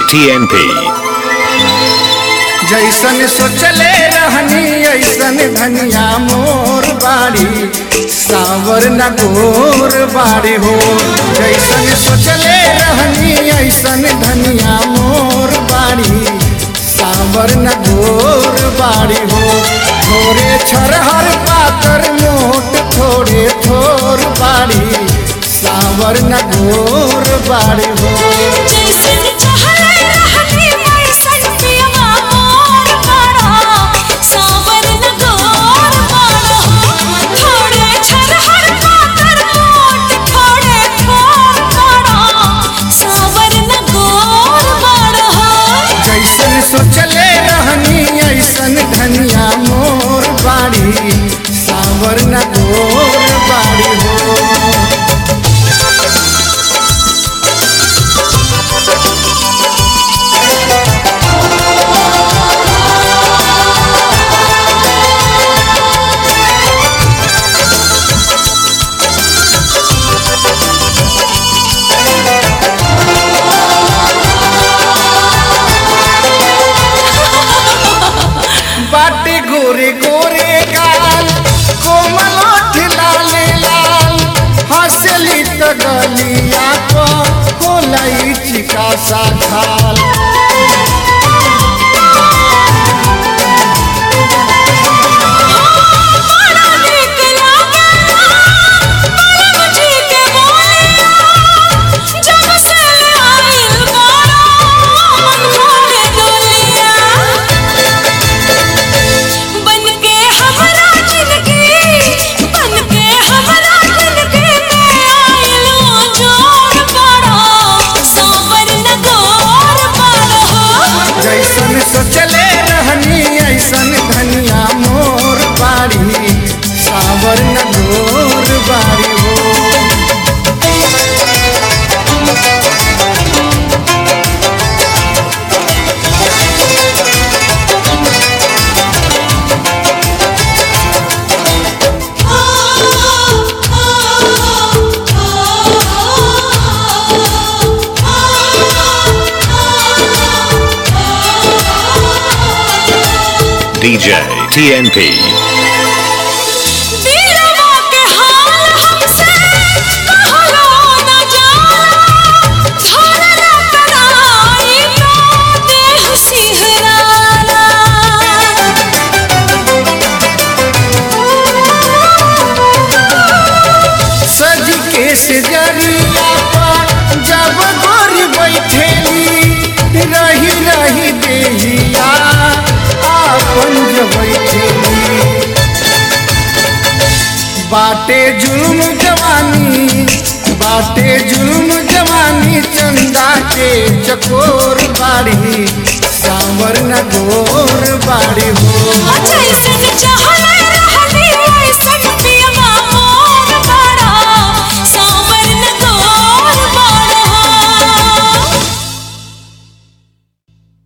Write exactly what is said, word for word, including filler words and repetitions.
T N P। जैसन सोचले रहनी ऐसन धनिया मोर बाड़ी सावर न गोर बाड़ी हो। जैसन सोचले रहनी ऐसन धनिया मोर बाड़ी सावर न गोर बाड़ी हो। थोड़े छरहर पातर मोट थोड़े थोर बाड़ी सावर न गोर बाड़ी हो। सोचले रहनी ऐसन धनिया मोर बाड़ी सावर न गोर बाड़ी हो। बाटे गोरे गोरे गाल कोमल ओठ लाले लाल हंसली त गलिया को होलई चिका सा खाल। सोचले रहनी ऐसन धनिया मोर बाड़ी सावर न गोर बाड़ी हो। D J T N P। सज के सजरिया पर जब गोरी बैठेली रही रही देहिया बाटे जुल्म जवानी बाटे जुल्म जवानी चंदा के चकोर बाड़ी सावर न गोर